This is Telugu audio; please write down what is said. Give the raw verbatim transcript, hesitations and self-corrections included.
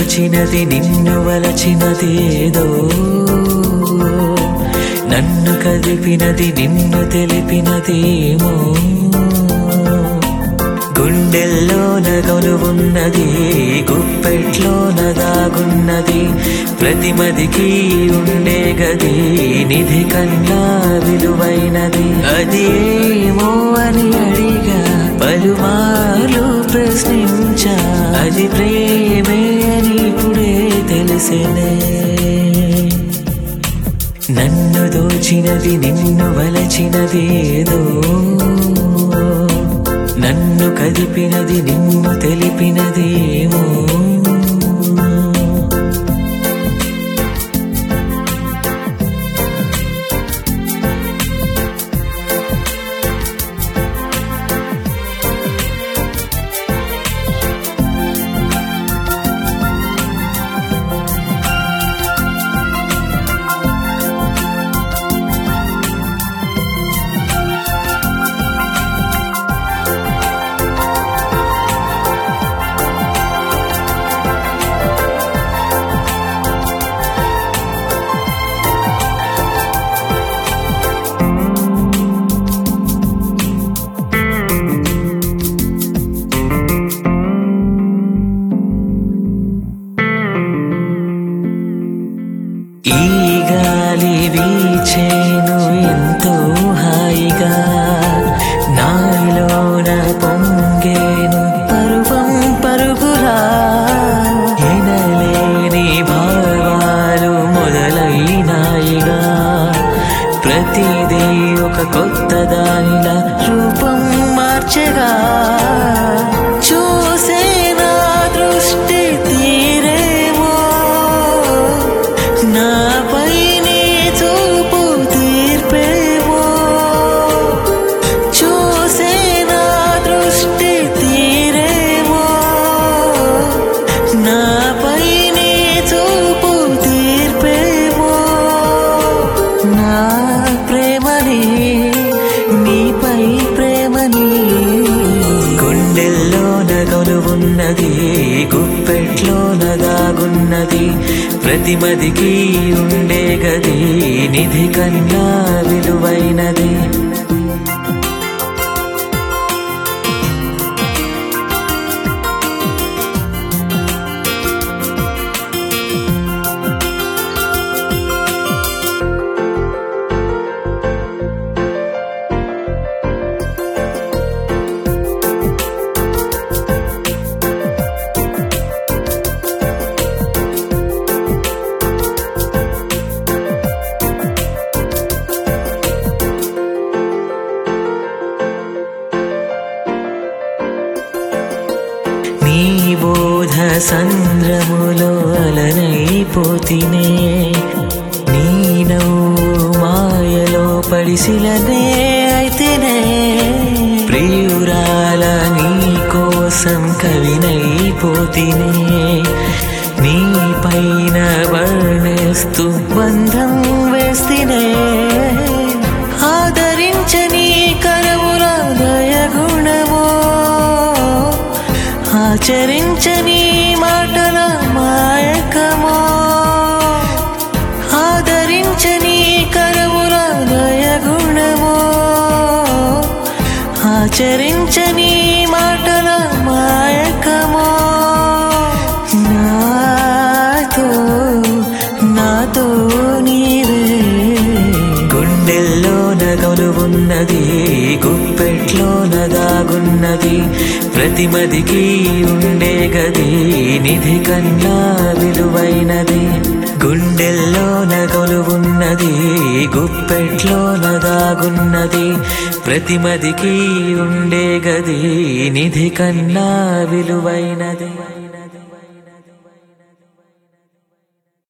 దోచినది నిన్ను వలచినది ఏదో, నన్ను కదిపినది నిన్ను తెలిపినదేమో. గుండెల్లోన కొలువున్నది గుప్పెట్లోన దాగున్నది, ప్రతిమదికి ఉండే గది నిధి కన్నా విలువైనది. అది ఏమో అని అడిగా పలుమార్లు ప్రశ్నించా, అది ప్రేమే అని ఇప్పుడే తెలిసినే. నన్ను దోచినది నిన్ను వలచినది ఏదో, నన్ను కదిపినది నిన్ను తెలిపినదేమో. ఈ గాలి వీచేను ఎంతో హాయిగా, నాలోన పొంగేను పరువం పరుగులా. ఎనలేని భావాలు మొదలైనాయిగా, ప్రతిదీ ఒక కొత్త దానిలా రూపం మార్చగా. చూసే నా దృష్టి తీరేమో, నాపై నీ చూపు తీర్పేమో. చూసే నా దృష్టి తీరేమో, నాపై నీ చూపు తీర్పేమో. నా ప్రేమని నీపై ప్రేమని, గుండెల్లోన కొలువున్నది గుప్పెట్లోన దాగున్నది, ప్రతిమదికి ఉండే గది నిధి కన్నా విలువైనది. నీ బోధ సంద్రములో అలనైపోతినే, నీ నవ్వు మాయలో పడిసిలనే అయితేనే. ప్రియురాల నీ కోసం కవినైపోతినే, నీ పైన వర్ణిస్తూ బంధం వేస్తేనే. ఆదరించని కరముల దయగుణమో, ఆచరించని మాటల మాయకమో. ఆదరించని కరముల దయగుణమో, ఆచరించని మాటల మాయకమో. నాతో నాతో నీవే, గుండెల్లోన కొలువున్నది గుప్పెట్లోన దాగున్నది, ప్రతిమదికి ఉండే గది నిధి కన్నా విలువైనది. గుండెల్లోన కొలువున్నది గుప్పెట్లోన దాగున్నది, ప్రతిమదికి ఉండే గది నిధి కన్నా విలువైనది.